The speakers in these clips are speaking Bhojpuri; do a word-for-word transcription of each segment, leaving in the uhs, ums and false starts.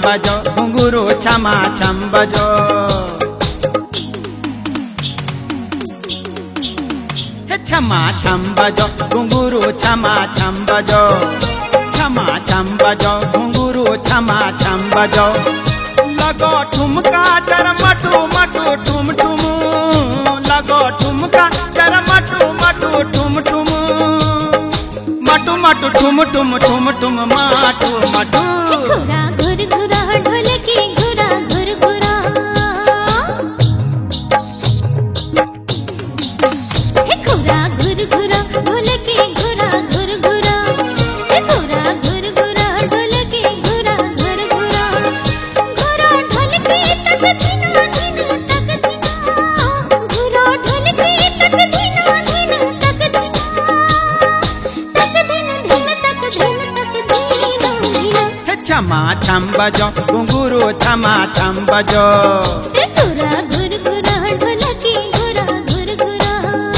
बजो घुंघरू छमा छम बजो। हे छमा छम बजो घुंघरू छमा छम बजो। छमा छम बजो घुंघरू छमा छम बजो। लगो ठुमका जर मटू मटू ठुम ठुम। लगो ठुमका जर मटू मटू ठुम ठुम। मटू मटू ठुम ठुम ठुम ठुम माटू मटू। घुरा घुर घुरा ढोलकी घुरा घुर घुरा। हे घुरा घुर घुरा ढोलकी घुरा घुर घुरा। हे घुरा घुर घुरा ढोलकी घुरा घुर घुरा। घुरा ढोलकी तक धीना धीना तक धीना। घुरा ढोलकी तक धीना धीना तक धीना। तक धीन धीन तक धीन तक धीना धीना। हे छमा छम बजो घुंघरू छमा छम बजो। हे घुरा घुर घुरा ढोलकी घुरा घुर घुरा।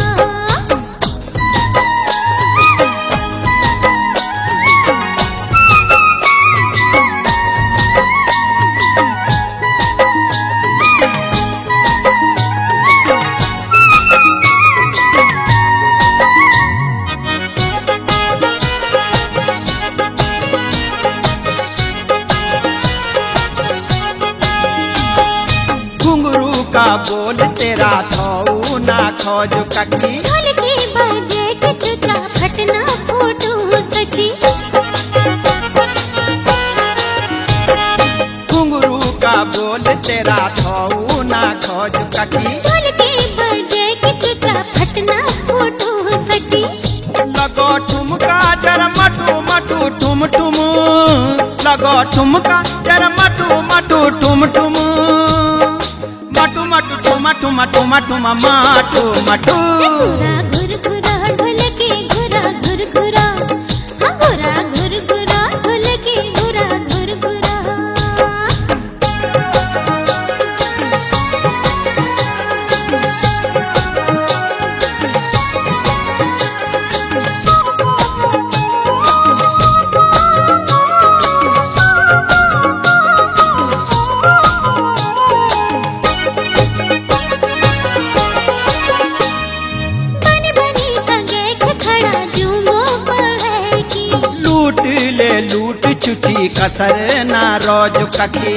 घुंघरू का बोल तेरा धोऊ ना खोज ककी। ढोलकी बजे के चुचा फटना फोटो सची। घुंघरू का बोल तेरा धोऊ ना खोज ककी। ढोलकी बजे के चुचा फटना फोटो सची। लगो ठुमका जर मटू मटू ठुम ठुम। लगो ठुमका जर मटू मटू ठुम ठुम। मटू मटू ठुमा ठुमा ठुमा ठुमा माटू मटू। हे घुरा घुर घुरा ढोलकी घुरा घुर घुरा। हाँ घुरा घुर घुरा ढोलकी घुरा घुर घुरा। बनी बनी संगे खड़ा जूमो पढ़े की। लूट ले लूट चुची कसर ना रोज ककी।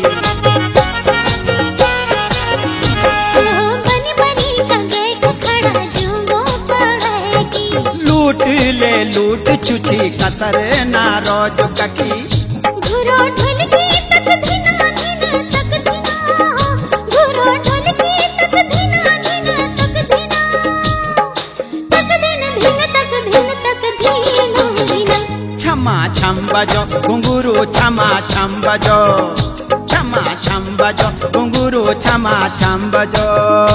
बनी बनी संगे खड़ा जूमो पढ़े की। लूट ले लूट चुची कसर ना रोज ककी। घुरो ढोलकी तक धीना धीना तक धीना। घुरो ढोलकी तक धीना धीना तक धीना। तक धीन धीन तक धीन तक धीना धीना। छमा छम बजो घुंघरू छमा छम बजो। छमा छम बजो घुंघरू छमा छम बजो।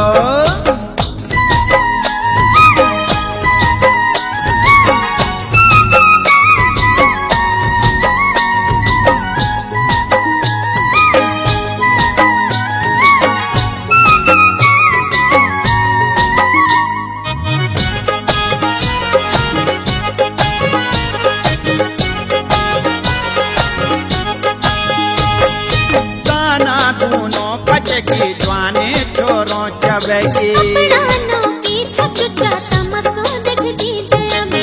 ताना दोनों पचकी ज्वाने छोरों चबकी। अपना की छचुचा तमसो देख लीजिए अभी।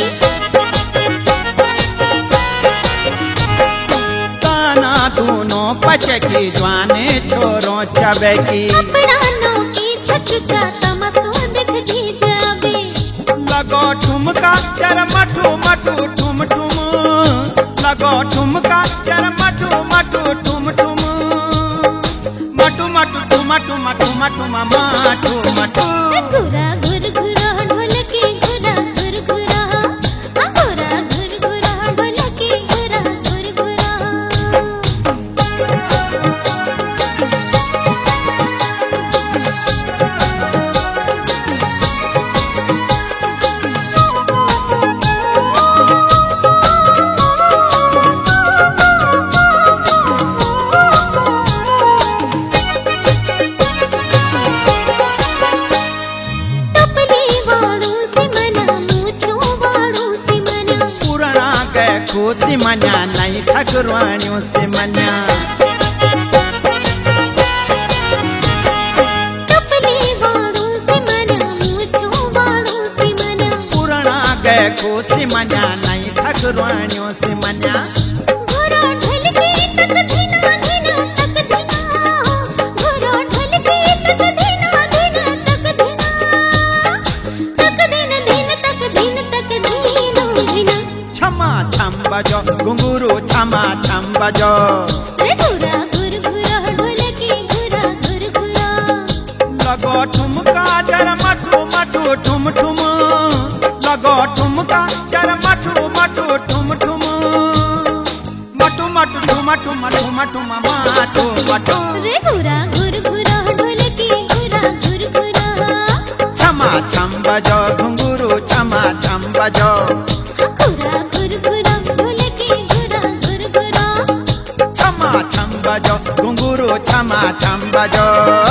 ताना दोनों पचकी ज्वाने छोरों चबकी। अपना की छचुचा तमसो देख लीजिए अभी। लगो ठुमका जर मटू मटू ठुम ठुम। लगो ठुमका जर मटू मटू ठुम ठुम। मटू मटू ठुमा ठुमा ठुमा ठुमा माटू मटू। घुरा घुर घुरा ढोलकी घुरा घुर घुरा। हाँ घुरा घुर घुरा ढोलकी घुरा घुर घुरा। खुशी मना नहीं ठगरवानियों से मना। लगे खुशी मन्या नहीं ठकुरानियों से मन्या घोरा ढल के तक धीना धीना तक धीना घोरा ढल के तक धीना धीना तक धीना तक दिन दिन तक दिन तक धीना धीना छमा छम बजो घुंघरू छमा छम बजो रे घोरा घुर घुरा ढोलकी घुरा घुर घुरा लगो ठुमका जर मठू मठू ठुम ठुम लगो ठुमका जर मठू मठू ठुम ठुम मठू मठू ठुम ठुम ठुम ठुम माठू मठू रे घोरा घुर घुरा ढोलकी घुरा घुर घुरा छमा छम बजो घुंघरू छमा छम बजो घुरा घुर घुरा ढोलकी घुरा घुर घुरा छमा छम बजो घुंघरू छमा छम बजो